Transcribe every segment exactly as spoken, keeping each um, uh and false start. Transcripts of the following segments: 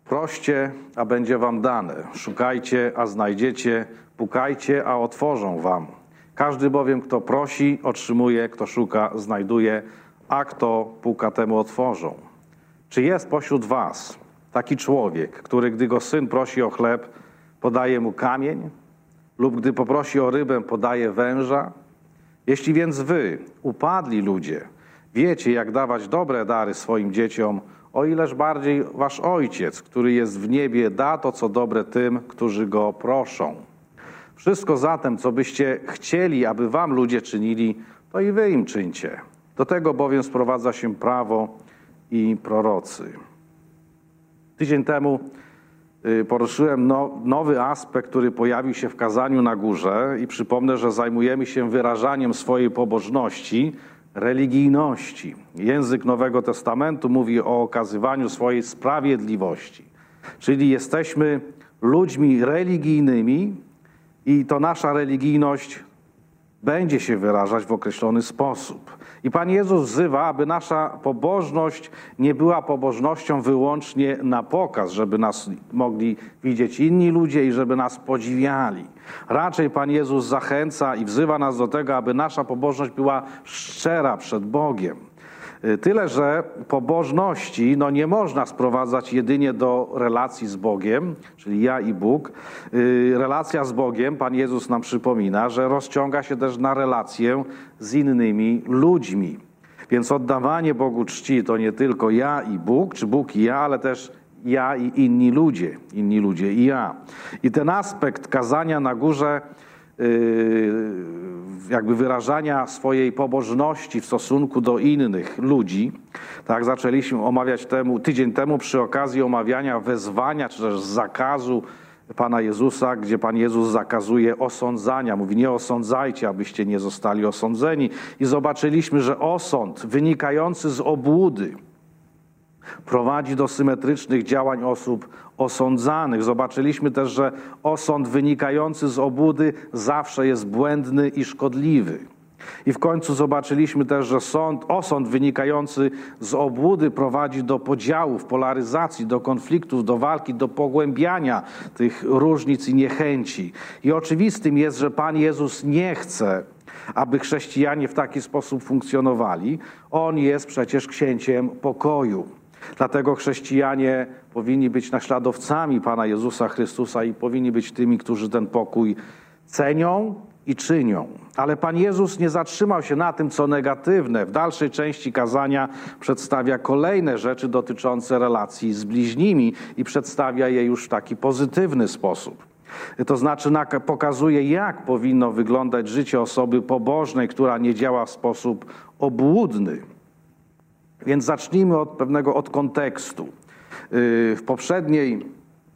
Proście, a będzie wam dane. Szukajcie, a znajdziecie. Pukajcie, a otworzą wam. Każdy bowiem, kto prosi, otrzymuje, kto szuka, znajduje, a kto puka, temu otworzą. Czy jest pośród was taki człowiek, który, gdy go syn prosi o chleb, podaje mu kamień? Lub gdy poprosi o rybę, podaje węża? Jeśli więc wy, upadli ludzie, wiecie, jak dawać dobre dary swoim dzieciom, o ileż bardziej wasz Ojciec, który jest w niebie, da to, co dobre tym, którzy go proszą. Wszystko zatem, co byście chcieli, aby wam ludzie czynili, to i wy im czyńcie. Do tego bowiem sprowadza się prawo i prorocy. Tydzień temu poruszyłem no, nowy aspekt, który pojawił się w kazaniu na górze i przypomnę, że zajmujemy się wyrażaniem swojej pobożności, religijności. Język Nowego Testamentu mówi o okazywaniu swojej sprawiedliwości. Czyli jesteśmy ludźmi religijnymi i to nasza religijność będzie się wyrażać w określony sposób. I Pan Jezus wzywa, aby nasza pobożność nie była pobożnością wyłącznie na pokaz, żeby nas mogli widzieć inni ludzie i żeby nas podziwiali. Raczej Pan Jezus zachęca i wzywa nas do tego, aby nasza pobożność była szczera przed Bogiem. Tyle, że pobożności no nie można sprowadzać jedynie do relacji z Bogiem, czyli ja i Bóg. Relacja z Bogiem, Pan Jezus nam przypomina, że rozciąga się też na relację z innymi ludźmi. Więc oddawanie Bogu czci to nie tylko ja i Bóg, czy Bóg i ja, ale też ja i inni ludzie, inni ludzie i ja. I ten aspekt kazania na górze, jakby wyrażania swojej pobożności w stosunku do innych ludzi. Tak zaczęliśmy omawiać temu, tydzień temu przy okazji omawiania wezwania, czy też zakazu Pana Jezusa, gdzie Pan Jezus zakazuje osądzania. Mówi, nie osądzajcie, abyście nie zostali osądzeni. I zobaczyliśmy, że osąd wynikający z obłudy prowadzi do symetrycznych działań osób osądzanych. Zobaczyliśmy też, że osąd wynikający z obłudy zawsze jest błędny i szkodliwy. I w końcu zobaczyliśmy też, że sąd, osąd wynikający z obłudy prowadzi do podziałów, polaryzacji, do konfliktów, do walki, do pogłębiania tych różnic i niechęci. I oczywistym jest, że Pan Jezus nie chce, aby chrześcijanie w taki sposób funkcjonowali. On jest przecież księciem pokoju. Dlatego chrześcijanie powinni być naśladowcami Pana Jezusa Chrystusa i powinni być tymi, którzy ten pokój cenią i czynią. Ale Pan Jezus nie zatrzymał się na tym, co negatywne. W dalszej części kazania przedstawia kolejne rzeczy dotyczące relacji z bliźnimi i przedstawia je już w taki pozytywny sposób. To znaczy pokazuje, jak powinno wyglądać życie osoby pobożnej, która nie działa w sposób obłudny. Więc zacznijmy od pewnego od kontekstu. W poprzedniej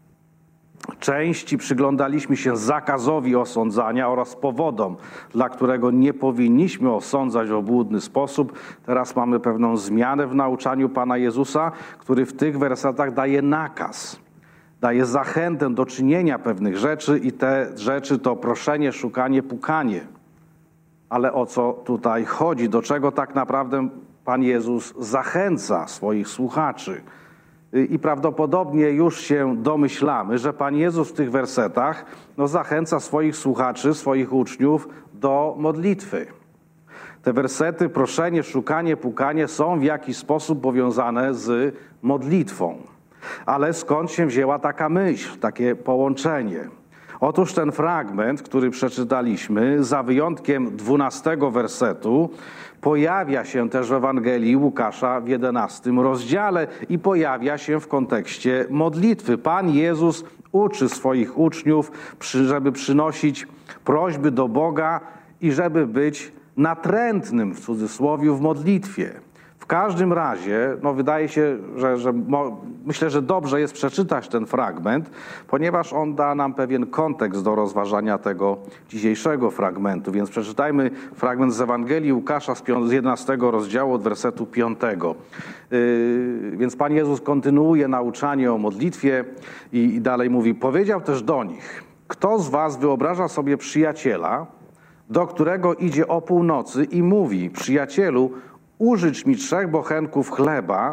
części przyglądaliśmy się zakazowi osądzania oraz powodom, dla którego nie powinniśmy osądzać w obłudny sposób. Teraz mamy pewną zmianę w nauczaniu Pana Jezusa, który w tych wersetach daje nakaz. Daje zachętę do czynienia pewnych rzeczy i te rzeczy to proszenie, szukanie, pukanie. Ale o co tutaj chodzi? Do czego tak naprawdę Pan Jezus zachęca swoich słuchaczy? I prawdopodobnie już się domyślamy, że Pan Jezus w tych wersetach no, zachęca swoich słuchaczy, swoich uczniów do modlitwy. Te wersety, proszenie, szukanie, pukanie są w jakiś sposób powiązane z modlitwą. Ale skąd się wzięła taka myśl, takie połączenie? Otóż ten fragment, który przeczytaliśmy, za wyjątkiem dwunastego wersetu, pojawia się też w Ewangelii Łukasza w jedenastym rozdziale i pojawia się w kontekście modlitwy. Pan Jezus uczy swoich uczniów, żeby przynosić prośby do Boga i żeby być natrętnym, w cudzysłowie, w modlitwie. W każdym razie, no wydaje się, że, że mo, myślę, że dobrze jest przeczytać ten fragment, ponieważ on da nam pewien kontekst do rozważania tego dzisiejszego fragmentu. Więc przeczytajmy fragment z Ewangelii Łukasza z jedenastego rozdziału od wersetu piątego. Yy, więc Pan Jezus kontynuuje nauczanie o modlitwie i, i dalej mówi, powiedział też do nich, kto z was wyobraża sobie przyjaciela, do którego idzie o północy i mówi, przyjacielu, użycz mi trzech bochenków chleba,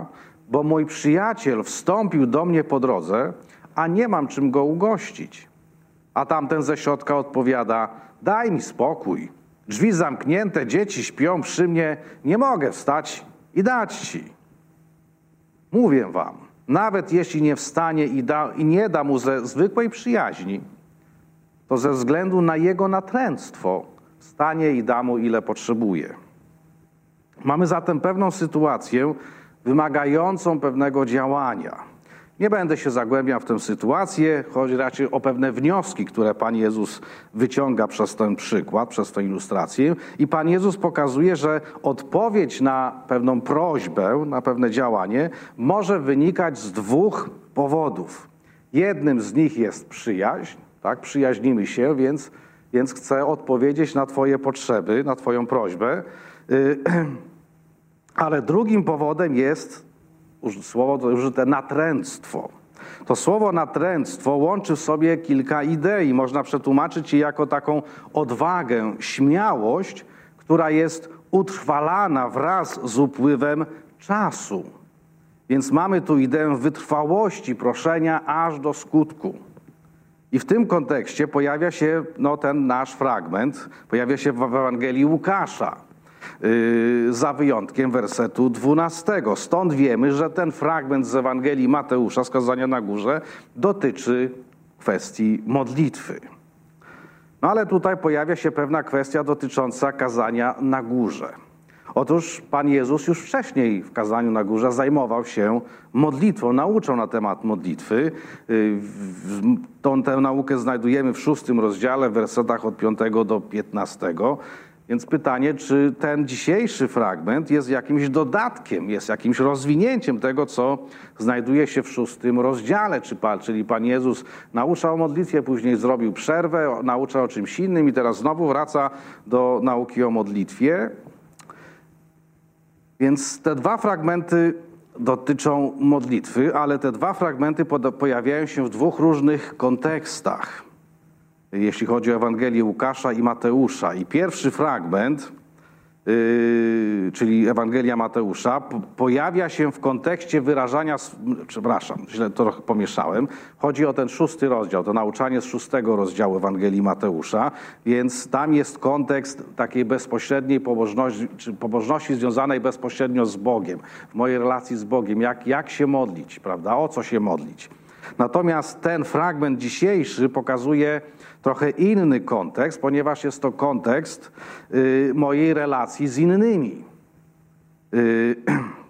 bo mój przyjaciel wstąpił do mnie po drodze, a nie mam czym go ugościć. A tamten ze środka odpowiada, daj mi spokój, drzwi zamknięte, dzieci śpią przy mnie, nie mogę wstać i dać ci. Mówię wam, nawet jeśli nie wstanie i, da, i nie da mu ze zwykłej przyjaźni, to ze względu na jego natręctwo wstanie i da mu ile potrzebuje. Mamy zatem pewną sytuację wymagającą pewnego działania. Nie będę się zagłębiał w tę sytuację, chodzi raczej o pewne wnioski, które Pan Jezus wyciąga przez ten przykład, przez tę ilustrację. I Pan Jezus pokazuje, że odpowiedź na pewną prośbę, na pewne działanie może wynikać z dwóch powodów. Jednym z nich jest przyjaźń, tak? Przyjaźnimy się, więc, więc chcę odpowiedzieć na Twoje potrzeby, na Twoją prośbę. Ale drugim powodem jest słowo użyte natręctwo. To słowo natręctwo łączy w sobie kilka idei. Można przetłumaczyć je jako taką odwagę, śmiałość, która jest utrwalana wraz z upływem czasu. Więc mamy tu ideę wytrwałości proszenia aż do skutku. I w tym kontekście pojawia się no, ten nasz fragment, pojawia się w Ewangelii Łukasza. Yy, za wyjątkiem wersetu dwunastego. Stąd wiemy, że ten fragment z Ewangelii Mateusza, z Kazania na Górze, dotyczy kwestii modlitwy. No ale tutaj pojawia się pewna kwestia dotycząca kazania na górze. Otóż Pan Jezus już wcześniej w Kazaniu na Górze zajmował się modlitwą, nauczał na temat modlitwy. Yy, tą tę naukę znajdujemy w szóstym rozdziale, w wersetach od piątego do piętnastego. Więc pytanie, czy ten dzisiejszy fragment jest jakimś dodatkiem, jest jakimś rozwinięciem tego, co znajduje się w szóstym rozdziale, czy pan, czyli Pan Jezus nauczał o modlitwie, później zrobił przerwę, nauczał o czymś innym i teraz znowu wraca do nauki o modlitwie. Więc te dwa fragmenty dotyczą modlitwy, ale te dwa fragmenty pojawiają się w dwóch różnych kontekstach, jeśli chodzi o Ewangelię Łukasza i Mateusza. I pierwszy fragment, yy, czyli Ewangelia Mateusza, p- pojawia się w kontekście wyrażania, przepraszam, źle to trochę pomieszałem, chodzi o ten szósty rozdział, to nauczanie z szóstego rozdziału Ewangelii Mateusza, więc tam jest kontekst takiej bezpośredniej pobożności, czy pobożności związanej bezpośrednio z Bogiem, w mojej relacji z Bogiem, jak, jak się modlić, prawda, o co się modlić. Natomiast ten fragment dzisiejszy pokazuje trochę inny kontekst, ponieważ jest to kontekst y, mojej relacji z innymi. Y,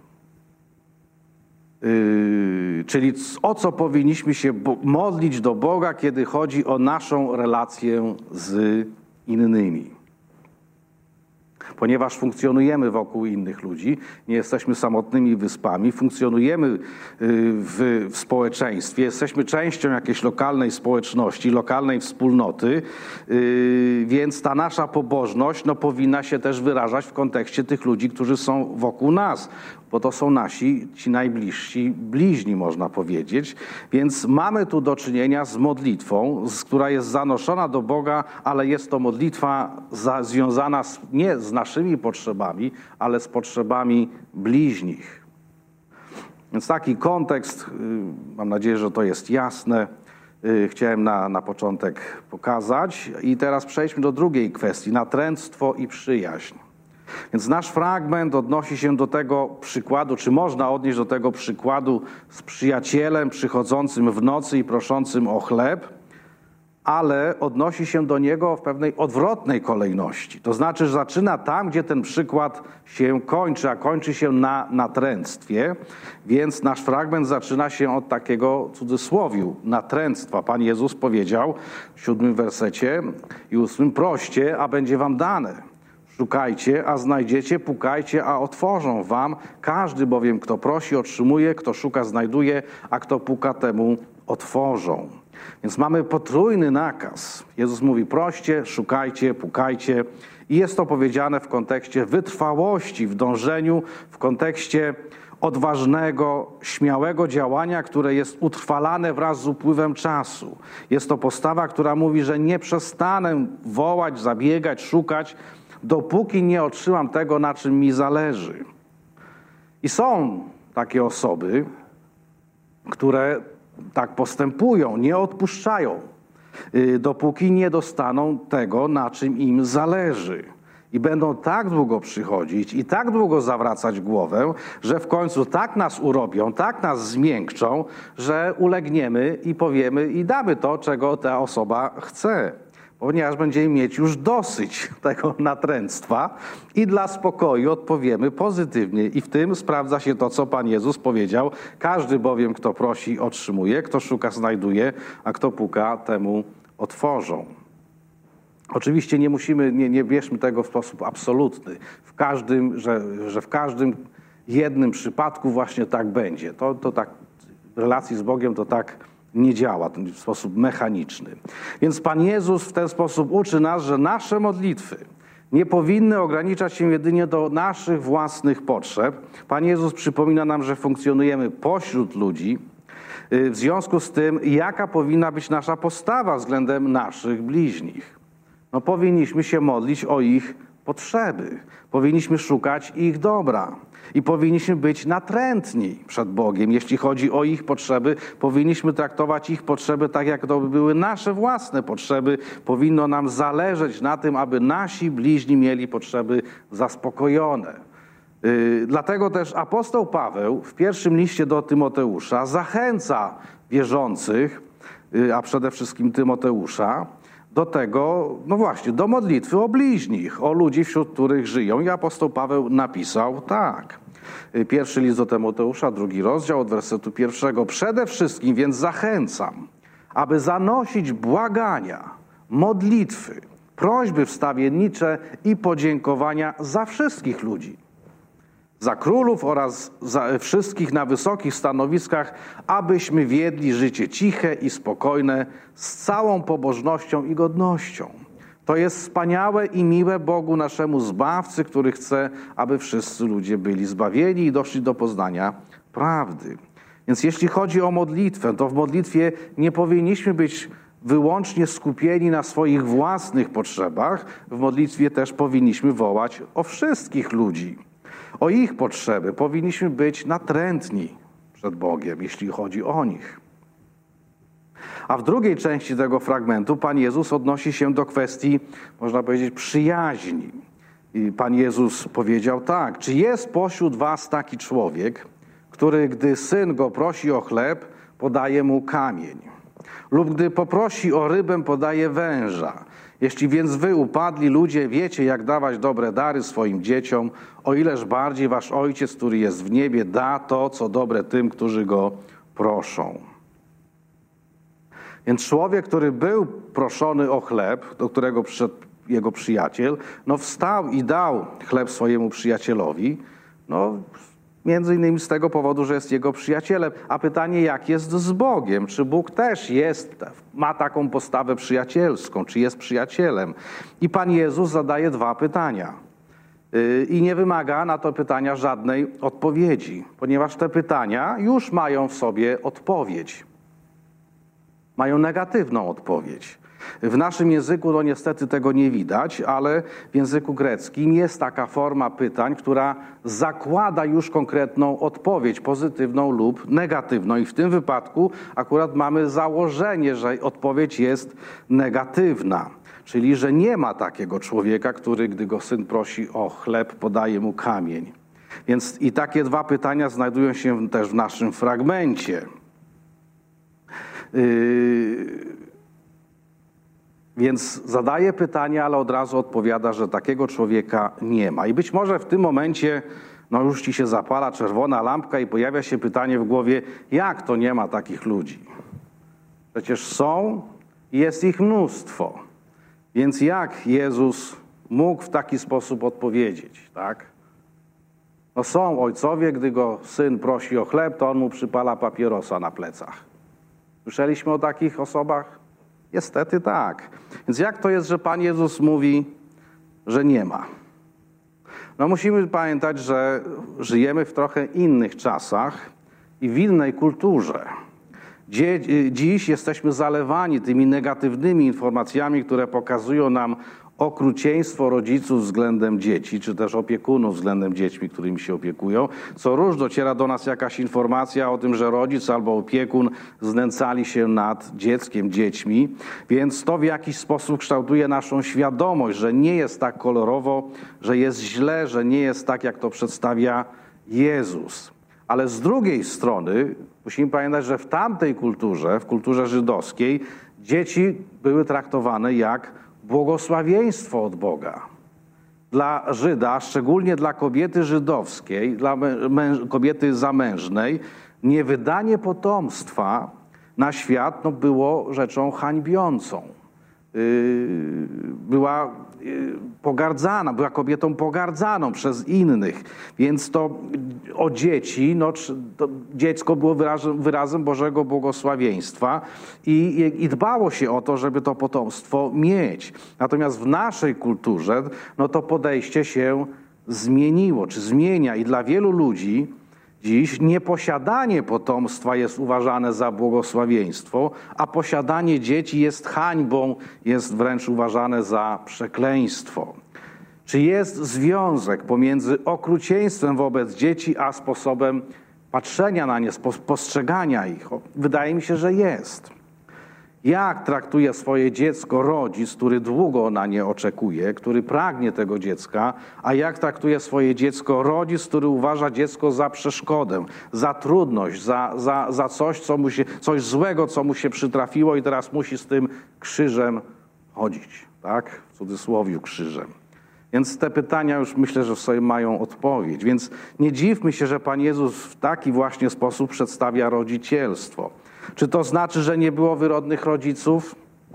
y, czyli o co powinniśmy się modlić do Boga, kiedy chodzi o naszą relację z innymi. Ponieważ funkcjonujemy wokół innych ludzi, nie jesteśmy samotnymi wyspami, funkcjonujemy w, w społeczeństwie, jesteśmy częścią jakiejś lokalnej społeczności, lokalnej wspólnoty, więc ta nasza pobożność no, powinna się też wyrażać w kontekście tych ludzi, którzy są wokół nas, bo to są nasi, ci najbliżsi, bliźni można powiedzieć. Więc mamy tu do czynienia z modlitwą, z, która jest zanoszona do Boga, ale jest to modlitwa za, związana z, nie z naszymi potrzebami, ale z potrzebami bliźnich. Więc taki kontekst, mam nadzieję, że to jest jasne, chciałem na, na początek pokazać. I teraz przejdźmy do drugiej kwestii, natręctwo i przyjaźń. Więc nasz fragment odnosi się do tego przykładu, czy można odnieść do tego przykładu z przyjacielem przychodzącym w nocy i proszącym o chleb, ale odnosi się do niego w pewnej odwrotnej kolejności. To znaczy, że zaczyna tam, gdzie ten przykład się kończy, a kończy się na natręctwie, więc nasz fragment zaczyna się od takiego cudzysłowiu, natręctwa. Pan Jezus powiedział w siódmym wersecie i ósmym, proście, a będzie wam dane. Szukajcie, a znajdziecie, pukajcie, a otworzą wam. Każdy bowiem, kto prosi, otrzymuje, kto szuka, znajduje, a kto puka, temu otworzą. Więc mamy potrójny nakaz. Jezus mówi proście, szukajcie, pukajcie. I jest to powiedziane w kontekście wytrwałości w dążeniu, w kontekście odważnego, śmiałego działania, które jest utrwalane wraz z upływem czasu. Jest to postawa, która mówi, że nie przestanę wołać, zabiegać, szukać, dopóki nie otrzymam tego, na czym mi zależy. I są takie osoby, które tak postępują, nie odpuszczają, dopóki nie dostaną tego, na czym im zależy. I będą tak długo przychodzić i tak długo zawracać głowę, że w końcu tak nas urobią, tak nas zmiękczą, że ulegniemy i powiemy i damy to, czego ta osoba chce. Ponieważ będziemy mieć już dosyć tego natręctwa i dla spokoju odpowiemy pozytywnie. I w tym sprawdza się to, co Pan Jezus powiedział. Każdy bowiem, kto prosi, otrzymuje, kto szuka, znajduje, a kto puka, temu otworzą. Oczywiście nie musimy, nie, nie bierzmy tego w sposób absolutny, w każdym, że, że w każdym jednym przypadku właśnie tak będzie. To, to tak w relacji z Bogiem to tak nie działa w sposób mechaniczny. Więc Pan Jezus w ten sposób uczy nas, że nasze modlitwy nie powinny ograniczać się jedynie do naszych własnych potrzeb. Pan Jezus przypomina nam, że funkcjonujemy pośród ludzi. W związku z tym, jaka powinna być nasza postawa względem naszych bliźnich? No, powinniśmy się modlić o ich potrzeby. Powinniśmy szukać ich dobra. I powinniśmy być natrętni przed Bogiem. Jeśli chodzi o ich potrzeby, powinniśmy traktować ich potrzeby tak, jak to by były nasze własne potrzeby. Powinno nam zależeć na tym, aby nasi bliźni mieli potrzeby zaspokojone. Yy, dlatego też apostoł Paweł w pierwszym liście do Tymoteusza zachęca wierzących, yy, a przede wszystkim Tymoteusza, do tego, no właśnie, do modlitwy o bliźnich, o ludzi, wśród których żyją. I apostoł Paweł napisał tak. Pierwszy list do Tymoteusza, drugi rozdział, od wersetu pierwszego. Przede wszystkim więc zachęcam, aby zanosić błagania, modlitwy, prośby wstawiennicze i podziękowania za wszystkich ludzi. Za królów oraz za wszystkich na wysokich stanowiskach, abyśmy wiedli życie ciche i spokojne, z całą pobożnością i godnością. To jest wspaniałe i miłe Bogu naszemu Zbawcy, który chce, aby wszyscy ludzie byli zbawieni i doszli do poznania prawdy. Więc jeśli chodzi o modlitwę, to w modlitwie nie powinniśmy być wyłącznie skupieni na swoich własnych potrzebach. W modlitwie też powinniśmy wołać o wszystkich ludzi. O ich potrzeby powinniśmy być natrętni przed Bogiem, jeśli chodzi o nich. A w drugiej części tego fragmentu Pan Jezus odnosi się do kwestii, można powiedzieć, przyjaźni. I Pan Jezus powiedział tak: czy jest pośród was taki człowiek, który gdy syn go prosi o chleb, podaje mu kamień? Lub gdy poprosi o rybę, podaje węża? Jeśli więc wy, upadli ludzie, wiecie, jak dawać dobre dary swoim dzieciom, o ileż bardziej wasz Ojciec, który jest w niebie, da to, co dobre tym, którzy go proszą. Więc człowiek, który był proszony o chleb, do którego przyszedł jego przyjaciel, no wstał i dał chleb swojemu przyjacielowi, no między innymi z tego powodu, że jest jego przyjacielem. A pytanie, jak jest z Bogiem? Czy Bóg też jest, ma taką postawę przyjacielską, czy jest przyjacielem? I Pan Jezus zadaje dwa pytania. I nie wymaga na to pytania żadnej odpowiedzi, ponieważ te pytania już mają w sobie odpowiedź. Mają negatywną odpowiedź. W naszym języku no niestety tego nie widać, ale w języku greckim jest taka forma pytań, która zakłada już konkretną odpowiedź, pozytywną lub negatywną. I w tym wypadku akurat mamy założenie, że odpowiedź jest negatywna. Czyli, że nie ma takiego człowieka, który, gdy go syn prosi o chleb, podaje mu kamień. Więc i takie dwa pytania znajdują się też w naszym fragmencie. Yy... Więc zadaje pytanie, ale od razu odpowiada, że takiego człowieka nie ma. I być może w tym momencie no już ci się zapala czerwona lampka i pojawia się pytanie w głowie, jak to nie ma takich ludzi? Przecież są i jest ich mnóstwo. Więc jak Jezus mógł w taki sposób odpowiedzieć, tak? No są ojcowie, gdy go syn prosi o chleb, to on mu przypala papierosa na plecach. Słyszeliśmy o takich osobach? Niestety tak. Więc jak to jest, że Pan Jezus mówi, że nie ma? No musimy pamiętać, że żyjemy w trochę innych czasach i w innej kulturze. Dziś jesteśmy zalewani tymi negatywnymi informacjami, które pokazują nam okrucieństwo rodziców względem dzieci, czy też opiekunów względem dziećmi, którymi się opiekują. Co róż dociera do nas jakaś informacja o tym, że rodzic albo opiekun znęcali się nad dzieckiem, dziećmi, więc to w jakiś sposób kształtuje naszą świadomość, że nie jest tak kolorowo, że jest źle, że nie jest tak, jak to przedstawia Jezus. Ale z drugiej strony musimy pamiętać, że w tamtej kulturze, w kulturze żydowskiej, dzieci były traktowane jak błogosławieństwo od Boga. Dla Żyda, szczególnie dla kobiety żydowskiej, dla męż- kobiety zamężnej, niewydanie potomstwa na świat no, było rzeczą hańbiącą. Yy, była yy, pogardzana, była kobietą pogardzaną przez innych. Więc to o dzieci, no, to dziecko było wyrazem, wyrazem Bożego błogosławieństwa i, i dbało się o to, żeby to potomstwo mieć. Natomiast w naszej kulturze no, to podejście się zmieniło, czy zmienia i dla wielu ludzi dziś nieposiadanie potomstwa jest uważane za błogosławieństwo, a posiadanie dzieci jest hańbą, jest wręcz uważane za przekleństwo. Czy jest związek pomiędzy okrucieństwem wobec dzieci, a sposobem patrzenia na nie, postrzegania ich? Wydaje mi się, że jest. Jak traktuje swoje dziecko rodzic, który długo na nie oczekuje, który pragnie tego dziecka, a jak traktuje swoje dziecko rodzic, który uważa dziecko za przeszkodę, za trudność, za, za, za coś, co mu się, coś złego, co mu się przytrafiło i teraz musi z tym krzyżem chodzić, tak? W cudzysłowiu krzyżem. Więc te pytania już myślę, że w sobie mają odpowiedź. Więc nie dziwmy się, że Pan Jezus w taki właśnie sposób przedstawia rodzicielstwo. Czy to znaczy, że nie było wyrodnych rodziców?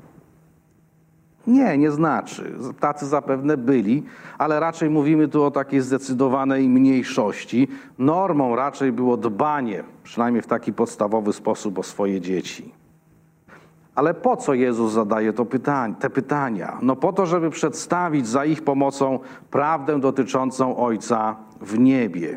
Nie, nie znaczy. Tacy zapewne byli, ale raczej mówimy tu o takiej zdecydowanej mniejszości. Normą raczej było dbanie, przynajmniej w taki podstawowy sposób, o swoje dzieci. Ale po co Jezus zadaje to pytanie, te pytania? No po to, żeby przedstawić za ich pomocą prawdę dotyczącą Ojca w niebie.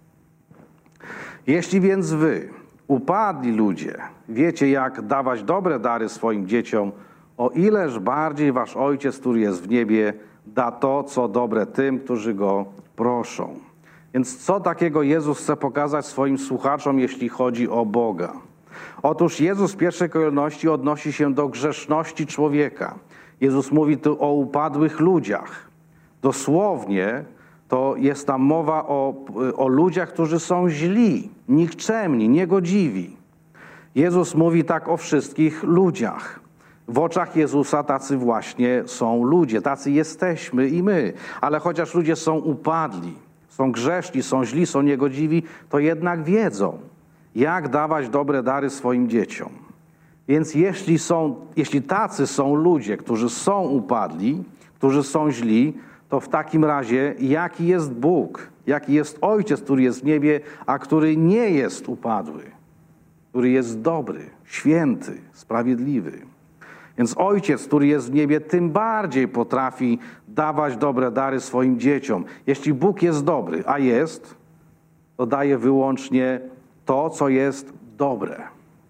Jeśli więc wy, upadli ludzie, wiecie, jak dawać dobre dary swoim dzieciom, o ileż bardziej wasz Ojciec, który jest w niebie, da to, co dobre tym, którzy Go proszą. Więc co takiego Jezus chce pokazać swoim słuchaczom, jeśli chodzi o Boga? Otóż Jezus w pierwszej kolejności odnosi się do grzeszności człowieka. Jezus mówi tu o upadłych ludziach. Dosłownie to jest tam mowa o, o ludziach, którzy są źli, nikczemni, niegodziwi. Jezus mówi tak o wszystkich ludziach. W oczach Jezusa tacy właśnie są ludzie, tacy jesteśmy i my. Ale chociaż ludzie są upadli, są grzeszni, są źli, są niegodziwi, to jednak wiedzą, jak dawać dobre dary swoim dzieciom. Więc jeśli, są, jeśli tacy są ludzie, którzy są upadli, którzy są źli, to w takim razie jaki jest Bóg, jaki jest Ojciec, który jest w niebie, a który nie jest upadły, który jest dobry, święty, sprawiedliwy. Więc Ojciec, który jest w niebie, tym bardziej potrafi dawać dobre dary swoim dzieciom. Jeśli Bóg jest dobry, a jest, to daje wyłącznie to, co jest dobre.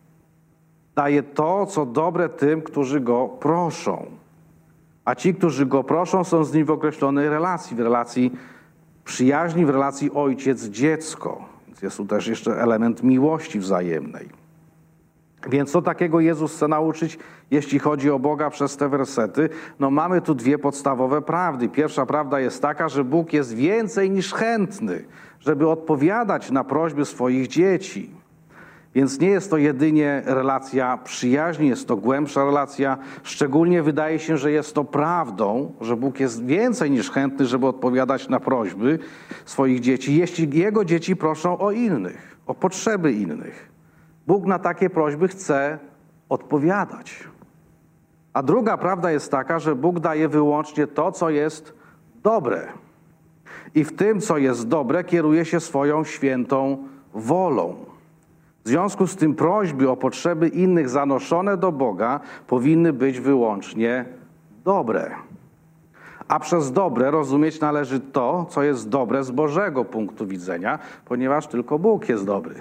Daje to, co dobre tym, którzy Go proszą. A ci, którzy Go proszą, są z Nim w określonej relacji, w relacji przyjaźni, w relacji ojciec-dziecko. Więc jest tu też jeszcze element miłości wzajemnej. Więc co takiego Jezus chce nauczyć, jeśli chodzi o Boga przez te wersety? No mamy tu dwie podstawowe prawdy. Pierwsza prawda jest taka, że Bóg jest więcej niż chętny, żeby odpowiadać na prośby swoich dzieci. Więc nie jest to jedynie relacja przyjaźni, jest to głębsza relacja. Szczególnie wydaje się, że jest to prawdą, że Bóg jest więcej niż chętny, żeby odpowiadać na prośby swoich dzieci, jeśli Jego dzieci proszą o innych, o potrzeby innych. Bóg na takie prośby chce odpowiadać. A druga prawda jest taka, że Bóg daje wyłącznie to, co jest dobre. I w tym, co jest dobre, kieruje się swoją świętą wolą. W związku z tym prośby o potrzeby innych zanoszone do Boga powinny być wyłącznie dobre. A przez dobre rozumieć należy to, co jest dobre z Bożego punktu widzenia, ponieważ tylko Bóg jest dobry.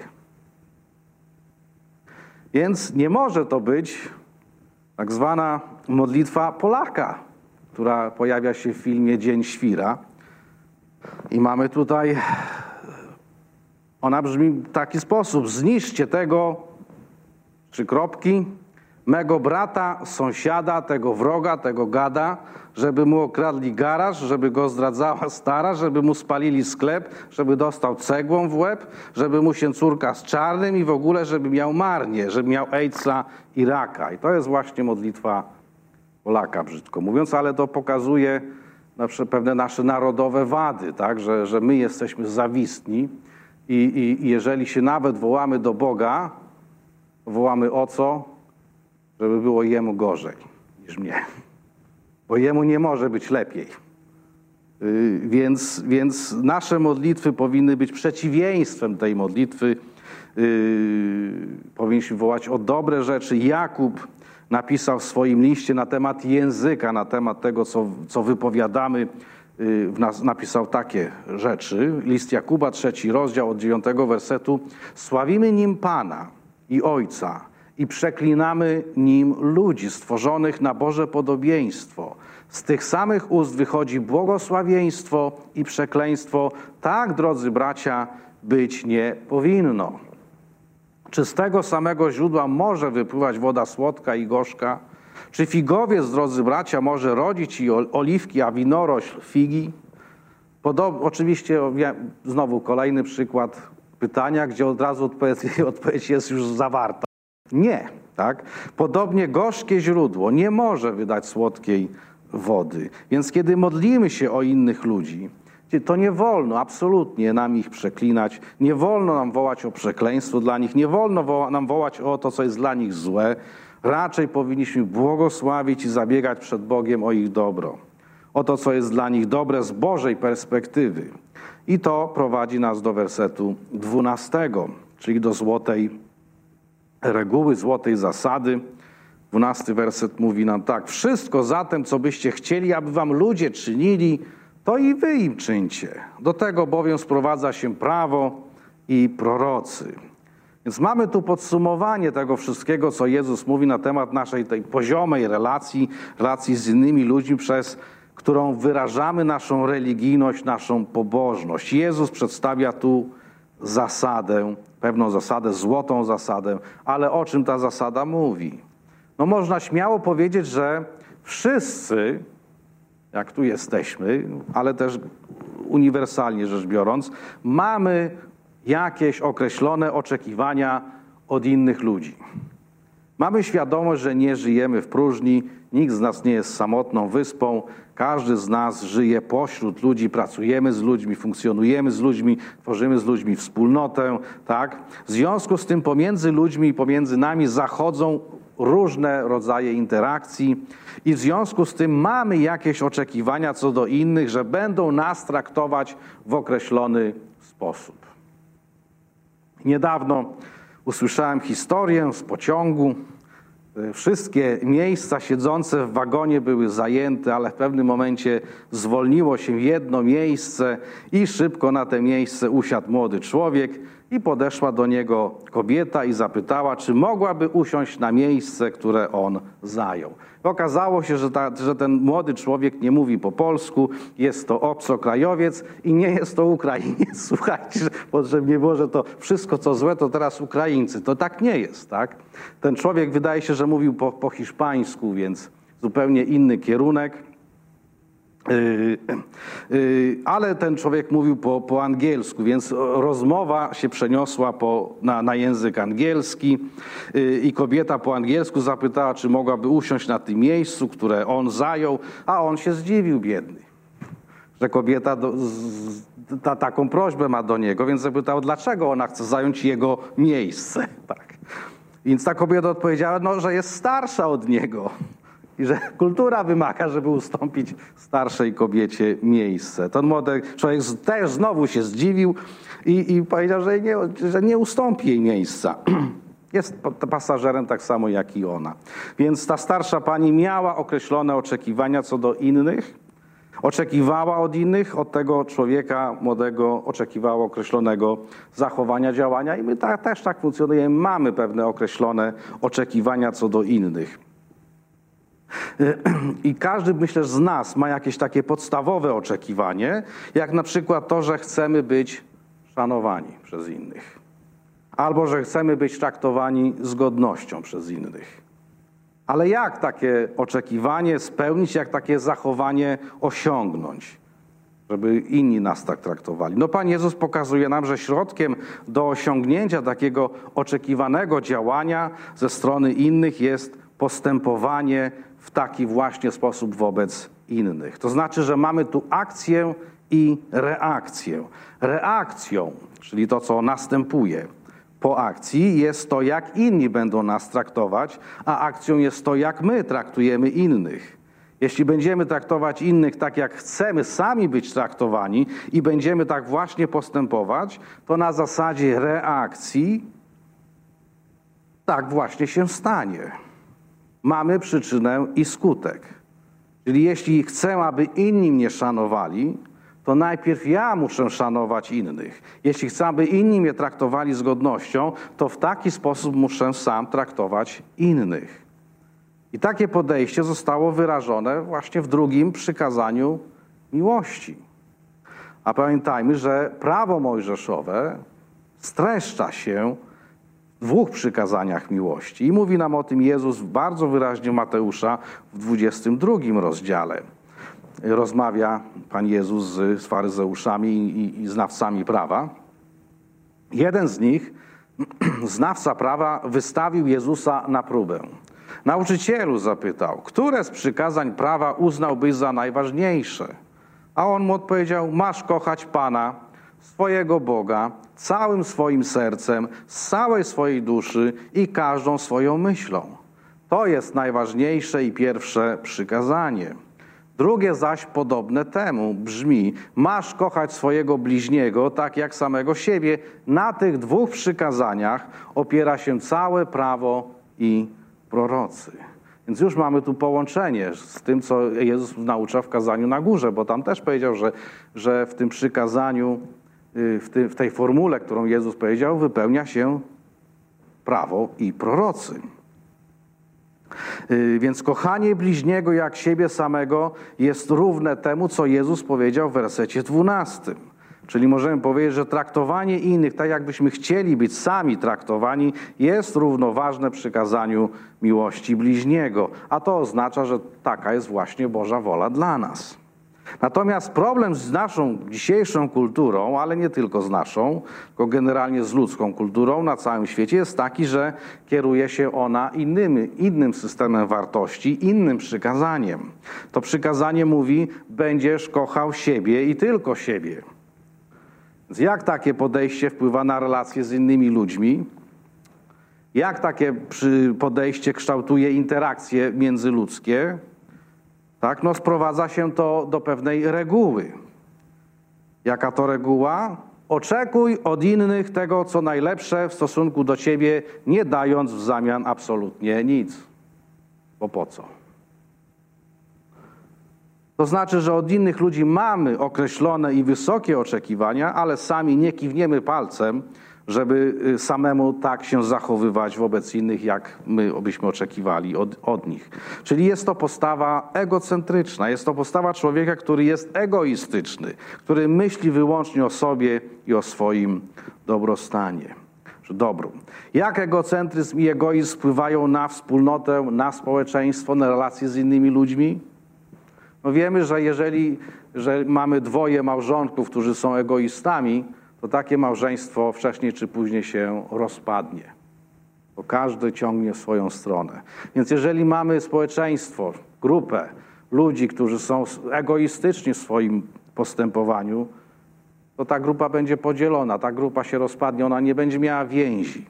Więc nie może to być tak zwana modlitwa Polaka, która pojawia się w filmie Dzień Świra. I mamy tutaj, ona brzmi w taki sposób: zniszczcie tego, trzy kropki, mego brata, sąsiada, tego wroga, tego gada, żeby mu okradli garaż, żeby go zdradzała stara, żeby mu spalili sklep, żeby dostał cegłą w łeb, żeby mu się córka z czarnym i w ogóle, żeby miał marnie, żeby miał AIDSa i raka. I to jest właśnie modlitwa Polaka, brzydko mówiąc, ale to pokazuje na przykład pewne nasze narodowe wady, tak? że, że my jesteśmy zawistni i, i, i jeżeli się nawet wołamy do Boga, wołamy o co? Żeby było Jemu gorzej niż mnie. Bo Jemu nie może być lepiej. Yy, więc, więc nasze modlitwy powinny być przeciwieństwem tej modlitwy. Yy, powinniśmy wołać o dobre rzeczy. Jakub napisał w swoim liście na temat języka, na temat tego, co, co wypowiadamy, yy, w nas, napisał takie rzeczy. List Jakuba, trzeci rozdział, od dziewiątego wersetu. Sławimy nim Pana i Ojca i przeklinamy nim ludzi stworzonych na Boże podobieństwo. Z tych samych ust wychodzi błogosławieństwo i przekleństwo. Tak, drodzy bracia, być nie powinno. Czy z tego samego źródła może wypływać woda słodka i gorzka? Czy figowiec, drodzy bracia, może rodzić i oliwki, a winorośl figi? Podob- oczywiście znowu kolejny przykład pytania, gdzie od razu odpowiedź, odpowiedź jest już zawarta. Nie, tak? Podobnie gorzkie źródło nie może wydać słodkiej wody. Więc kiedy modlimy się o innych ludzi, to nie wolno absolutnie nam ich przeklinać, nie wolno nam wołać o przekleństwo dla nich, nie wolno woła, nam wołać o to, co jest dla nich złe. Raczej powinniśmy błogosławić i zabiegać przed Bogiem o ich dobro, o to, co jest dla nich dobre z Bożej perspektywy. I to prowadzi nas do wersetu dwunastego, czyli do złotej reguły, złotej zasady. Dwunasty werset mówi nam tak: wszystko zatem, co byście chcieli, aby wam ludzie czynili, to i wy im czyńcie. Do tego bowiem sprowadza się prawo i prorocy. Więc mamy tu podsumowanie tego wszystkiego, co Jezus mówi na temat naszej tej poziomej relacji, relacji z innymi ludźmi, przez którą wyrażamy naszą religijność, naszą pobożność. Jezus przedstawia tu zasadę, pewną zasadę, złotą zasadę, ale o czym ta zasada mówi? No można śmiało powiedzieć, że wszyscy, jak tu jesteśmy, ale też uniwersalnie rzecz biorąc, mamy jakieś określone oczekiwania od innych ludzi. Mamy świadomość, że nie żyjemy w próżni, nikt z nas nie jest samotną wyspą, każdy z nas żyje pośród ludzi, pracujemy z ludźmi, funkcjonujemy z ludźmi, tworzymy z ludźmi wspólnotę, tak? W związku z tym pomiędzy ludźmi i pomiędzy nami zachodzą różne rodzaje interakcji i w związku z tym mamy jakieś oczekiwania co do innych, że będą nas traktować w określony sposób. Niedawno usłyszałem historię z pociągu. Wszystkie miejsca siedzące w wagonie były zajęte, ale w pewnym momencie zwolniło się jedno miejsce i szybko na to miejsce usiadł młody człowiek i podeszła do niego kobieta i zapytała, czy mogłaby usiąść na miejsce, które on zajął. Okazało się, że, ta, że ten młody człowiek nie mówi po polsku, jest to obcokrajowiec i nie jest to Ukrainiec. Słuchajcie, żeby nie było, że to wszystko co złe to teraz Ukraińcy. To tak nie jest, tak? Ten człowiek wydaje się, że mówił po, po hiszpańsku, więc zupełnie inny kierunek. Yy, yy, ale ten człowiek mówił po, po angielsku, więc rozmowa się przeniosła po, na, na język angielski yy, i kobieta po angielsku zapytała, czy mogłaby usiąść na tym miejscu, które on zajął, a on się zdziwił, biedny, że kobieta do, z, ta, taką prośbę ma do niego, więc zapytał, dlaczego ona chce zająć jego miejsce. Tak. Więc ta kobieta odpowiedziała, no, że jest starsza od niego. I że kultura wymaga, żeby ustąpić starszej kobiecie miejsce. Ten młody człowiek też znowu się zdziwił i, i powiedział, że nie, że nie ustąpi jej miejsca. Jest pasażerem tak samo jak i ona. Więc ta starsza pani miała określone oczekiwania co do innych. Oczekiwała od innych, od tego człowieka młodego oczekiwała określonego zachowania, działania i my ta, też tak funkcjonujemy. Mamy pewne określone oczekiwania co do innych. I każdy, myślę, z nas ma jakieś takie podstawowe oczekiwanie, jak na przykład to, że chcemy być szanowani przez innych, albo że chcemy być traktowani z godnością przez innych. Ale jak takie oczekiwanie spełnić, jak takie zachowanie osiągnąć, żeby inni nas tak traktowali? No Pan Jezus pokazuje nam, że środkiem do osiągnięcia takiego oczekiwanego działania ze strony innych jest postępowanie w taki właśnie sposób wobec innych. To znaczy, że mamy tu akcję i reakcję. Reakcją, czyli to, co następuje po akcji, jest to, jak inni będą nas traktować, a akcją jest to, jak my traktujemy innych. Jeśli będziemy traktować innych tak, jak chcemy sami być traktowani i będziemy tak właśnie postępować, to na zasadzie reakcji tak właśnie się stanie. Mamy przyczynę i skutek. Czyli jeśli chcę, aby inni mnie szanowali, to najpierw ja muszę szanować innych. Jeśli chcę, aby inni mnie traktowali z godnością, to w taki sposób muszę sam traktować innych. I takie podejście zostało wyrażone właśnie w drugim przykazaniu miłości. A pamiętajmy, że prawo mojżeszowe streszcza się w dwóch przykazaniach miłości. I mówi nam o tym Jezus bardzo wyraźnie Mateusza w dwudziestym drugim rozdziale. Rozmawia Pan Jezus z, z faryzeuszami i, i znawcami prawa. Jeden z nich, znawca prawa, wystawił Jezusa na próbę. Nauczycielu, zapytał, które z przykazań prawa uznałbyś za najważniejsze? A on mu odpowiedział, masz kochać Pana, swojego Boga, całym swoim sercem, z całej swojej duszy i każdą swoją myślą. To jest najważniejsze i pierwsze przykazanie. Drugie zaś podobne temu brzmi, masz kochać swojego bliźniego tak jak samego siebie. Na tych dwóch przykazaniach opiera się całe prawo i prorocy. Więc już mamy tu połączenie z tym, co Jezus naucza w kazaniu na górze, bo tam też powiedział, że, że w tym przykazaniu, w, tym, w tej formule, którą Jezus powiedział, wypełnia się prawo i prorocy. Więc kochanie bliźniego jak siebie samego jest równe temu, co Jezus powiedział w wersecie dwunastym. Czyli możemy powiedzieć, że traktowanie innych, tak jakbyśmy chcieli być sami traktowani, jest równoważne przykazaniu miłości bliźniego. A to oznacza, że taka jest właśnie Boża wola dla nas. Natomiast problem z naszą dzisiejszą kulturą, ale nie tylko z naszą, tylko generalnie z ludzką kulturą na całym świecie jest taki, że kieruje się ona innym, innym systemem wartości, innym przykazaniem. To przykazanie mówi, będziesz kochał siebie i tylko siebie. Więc jak takie podejście wpływa na relacje z innymi ludźmi? Jak takie podejście kształtuje interakcje międzyludzkie? Tak, no sprowadza się to do pewnej reguły. Jaka to reguła? Oczekuj od innych tego, co najlepsze w stosunku do ciebie, nie dając w zamian absolutnie nic. Bo po co? To znaczy, że od innych ludzi mamy określone i wysokie oczekiwania, ale sami nie kiwniemy palcem, żeby samemu tak się zachowywać wobec innych, jak my byśmy oczekiwali od, od nich. Czyli jest to postawa egocentryczna, jest to postawa człowieka, który jest egoistyczny, który myśli wyłącznie o sobie i o swoim dobrostanie, czy dobru. Jak egocentryzm i egoizm wpływają na wspólnotę, na społeczeństwo, na relacje z innymi ludźmi? No wiemy, że jeżeli że mamy dwoje małżonków, którzy są egoistami, to takie małżeństwo wcześniej czy później się rozpadnie. Bo każdy ciągnie w swoją stronę. Więc jeżeli mamy społeczeństwo, grupę ludzi, którzy są egoistyczni w swoim postępowaniu, to ta grupa będzie podzielona, ta grupa się rozpadnie, ona nie będzie miała więzi.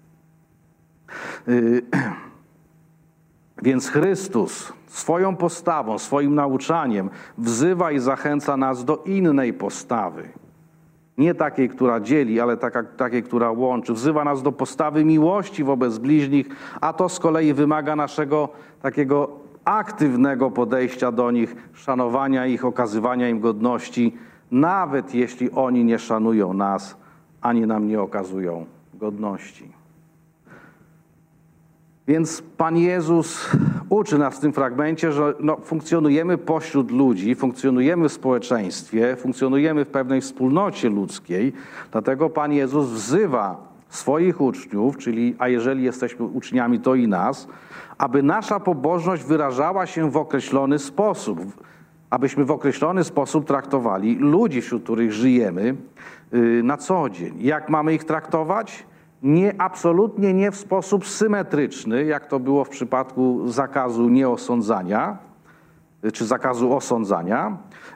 Yy, Więc Chrystus swoją postawą, swoim nauczaniem wzywa i zachęca nas do innej postawy. Nie takiej, która dzieli, ale taka, takiej, która łączy. Wzywa nas do postawy miłości wobec bliźnich, a to z kolei wymaga naszego takiego aktywnego podejścia do nich, szanowania ich, okazywania im godności, nawet jeśli oni nie szanują nas, ani nam nie okazują godności. Więc Pan Jezus uczy nas w tym fragmencie, że no, funkcjonujemy pośród ludzi, funkcjonujemy w społeczeństwie, funkcjonujemy w pewnej wspólnocie ludzkiej, dlatego Pan Jezus wzywa swoich uczniów, czyli a jeżeli jesteśmy uczniami, to i nas, aby nasza pobożność wyrażała się w określony sposób, abyśmy w określony sposób traktowali ludzi, wśród których żyjemy na co dzień. Jak mamy ich traktować? Nie, absolutnie nie w sposób symetryczny, jak to było w przypadku zakazu nieosądzania, czy zakazu osądzania.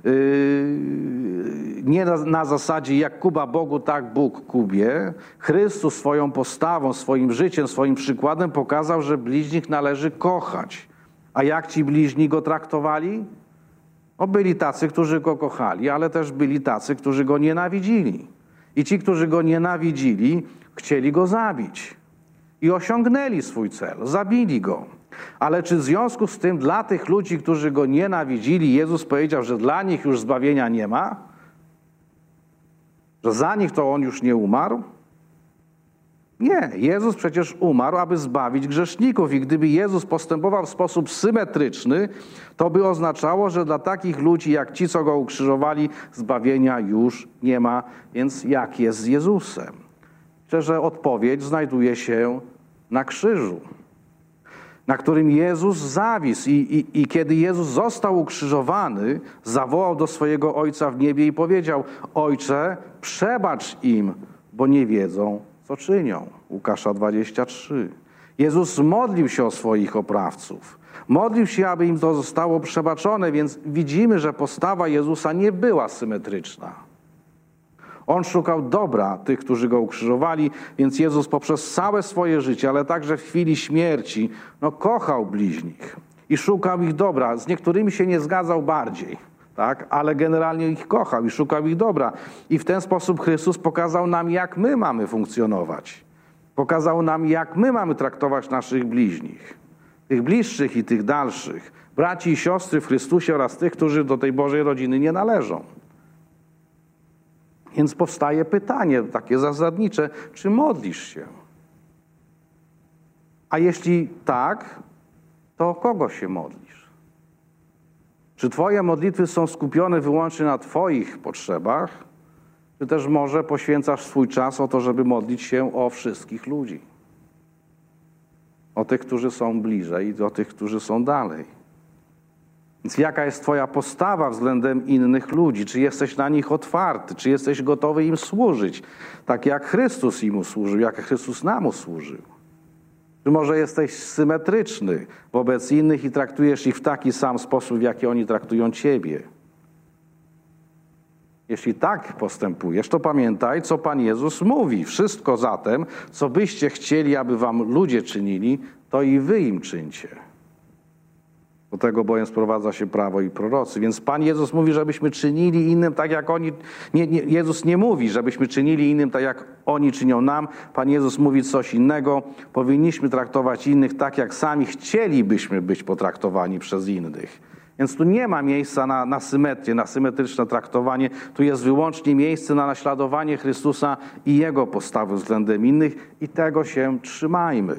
Nie na, na zasadzie jak Kuba Bogu, tak Bóg Kubie. Chrystus swoją postawą, swoim życiem, swoim przykładem pokazał, że bliźnich należy kochać. A jak ci bliźni go traktowali? No, byli tacy, którzy go kochali, ale też byli tacy, którzy go nienawidzili. I ci, którzy go nienawidzili, chcieli go zabić. I osiągnęli swój cel, zabili go. Ale czy w związku z tym dla tych ludzi, którzy go nienawidzili, Jezus powiedział, że dla nich już zbawienia nie ma? Że za nich to on już nie umarł? Nie, Jezus przecież umarł, aby zbawić grzeszników i gdyby Jezus postępował w sposób symetryczny, to by oznaczało, że dla takich ludzi jak ci, co go ukrzyżowali, zbawienia już nie ma. Więc jak jest z Jezusem? Myślę, że odpowiedź znajduje się na krzyżu, na którym Jezus zawisł. I, i, I kiedy Jezus został ukrzyżowany, zawołał do swojego Ojca w niebie i powiedział: Ojcze, przebacz im, bo nie wiedzą, co czynią. Łukasza dwadzieścia trzy. Jezus modlił się o swoich oprawców. Modlił się, aby im to zostało przebaczone, więc widzimy, że postawa Jezusa nie była symetryczna. On szukał dobra tych, którzy go ukrzyżowali, więc Jezus poprzez całe swoje życie, ale także w chwili śmierci, no, kochał bliźnich i szukał ich dobra. Z niektórymi się nie zgadzał bardziej, tak? Ale generalnie ich kochał i szukał ich dobra. I w ten sposób Chrystus pokazał nam, jak my mamy funkcjonować. Pokazał nam, jak my mamy traktować naszych bliźnich, tych bliższych i tych dalszych, braci i siostry w Chrystusie oraz tych, którzy do tej Bożej rodziny nie należą. Więc powstaje pytanie takie zasadnicze, czy modlisz się? A jeśli tak, to o kogo się modlisz? Czy twoje modlitwy są skupione wyłącznie na twoich potrzebach, czy też może poświęcasz swój czas o to, żeby modlić się o wszystkich ludzi? O tych, którzy są bliżej i o tych, którzy są dalej. Więc jaka jest twoja postawa względem innych ludzi? Czy jesteś na nich otwarty? Czy jesteś gotowy im służyć? Tak jak Chrystus im służył, jak Chrystus nam służył? Czy może jesteś symetryczny wobec innych i traktujesz ich w taki sam sposób, w jaki oni traktują ciebie? Jeśli tak postępujesz, to pamiętaj, co Pan Jezus mówi. Wszystko zatem, co byście chcieli, aby wam ludzie czynili, to i wy im czyńcie. Do tego bowiem sprowadza się prawo i prorocy. Więc Pan Jezus mówi, żebyśmy czynili innym tak, jak oni... Nie, nie, Jezus nie mówi, żebyśmy czynili innym tak, jak oni czynią nam. Pan Jezus mówi coś innego. Powinniśmy traktować innych tak, jak sami chcielibyśmy być potraktowani przez innych. Więc tu nie ma miejsca na, na symetrię, na symetryczne traktowanie. Tu jest wyłącznie miejsce na naśladowanie Chrystusa i Jego postawy względem innych i tego się trzymajmy.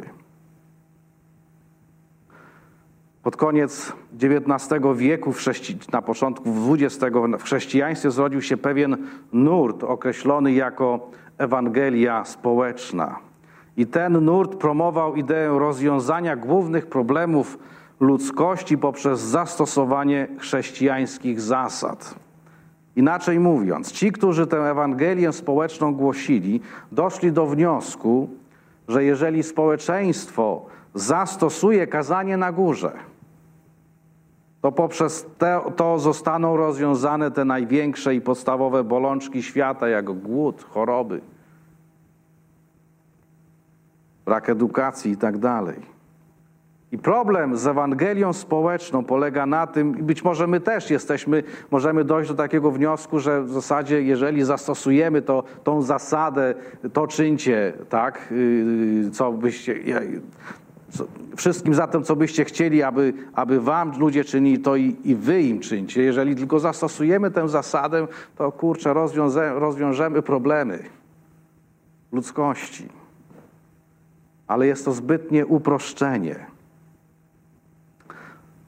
Pod koniec dziewiętnastego wieku, w chrześci- na początku dwudziestego w chrześcijaństwie zrodził się pewien nurt określony jako Ewangelia społeczna. I ten nurt promował ideę rozwiązania głównych problemów ludzkości poprzez zastosowanie chrześcijańskich zasad. Inaczej mówiąc, ci, którzy tę Ewangelię społeczną głosili, doszli do wniosku, że jeżeli społeczeństwo zastosuje kazanie na górze, to poprzez te, to zostaną rozwiązane te największe i podstawowe bolączki świata, jak głód, choroby, brak edukacji i tak dalej. I problem z Ewangelią społeczną polega na tym, i być może my też jesteśmy, możemy dojść do takiego wniosku, że w zasadzie jeżeli zastosujemy to, tą zasadę, to czyńcie, tak, co byście... Wszystkim zatem, co byście chcieli, aby, aby wam ludzie czynili, to i, i wy im czyńcie. Jeżeli tylko zastosujemy tę zasadę, to kurczę, rozwiąże, rozwiążemy problemy ludzkości. Ale jest to zbytnie uproszczenie.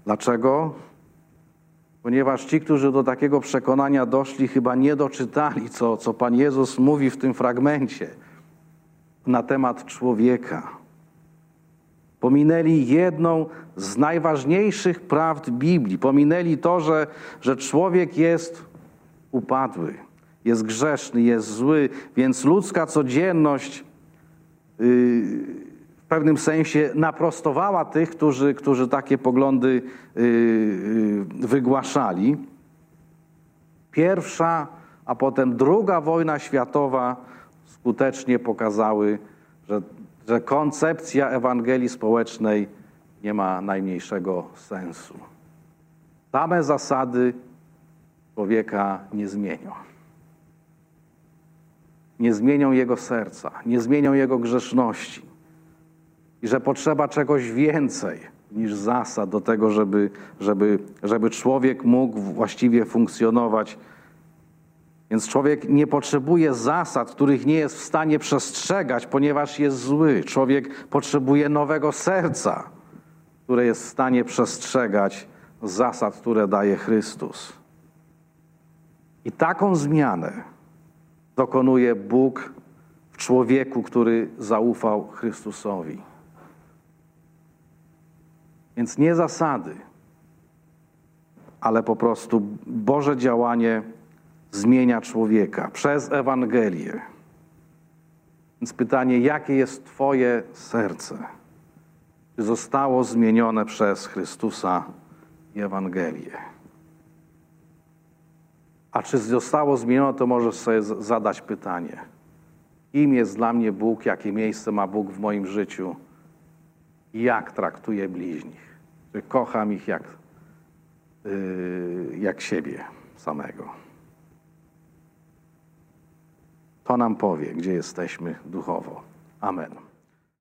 Dlaczego? Ponieważ ci, którzy do takiego przekonania doszli, chyba nie doczytali, co, co Pan Jezus mówi w tym fragmencie na temat człowieka. Pominęli jedną z najważniejszych prawd Biblii. Pominęli to, że, że człowiek jest upadły, jest grzeszny, jest zły, więc ludzka codzienność yy, w pewnym sensie naprostowała tych, którzy, którzy takie poglądy yy, yy, wygłaszali. Pierwsza, a potem druga wojna światowa skutecznie pokazały, że że koncepcja Ewangelii społecznej nie ma najmniejszego sensu. Same zasady człowieka nie zmienią. Nie zmienią jego serca, nie zmienią jego grzeszności. I że potrzeba czegoś więcej niż zasad do tego, żeby, żeby, żeby człowiek mógł właściwie funkcjonować. Więc człowiek nie potrzebuje zasad, których nie jest w stanie przestrzegać, ponieważ jest zły. Człowiek potrzebuje nowego serca, które jest w stanie przestrzegać zasad, które daje Chrystus. I taką zmianę dokonuje Bóg w człowieku, który zaufał Chrystusowi. Więc nie zasady, ale po prostu Boże działanie zmienia człowieka przez Ewangelię. Więc pytanie, jakie jest Twoje serce? Czy zostało zmienione przez Chrystusa i Ewangelię? A czy zostało zmienione, to możesz sobie zadać pytanie. Kim jest dla mnie Bóg? Jakie miejsce ma Bóg w moim życiu? I jak traktuję bliźnich? Czy kocham ich jak, yy, jak siebie samego? To nam powie, gdzie jesteśmy duchowo. Amen.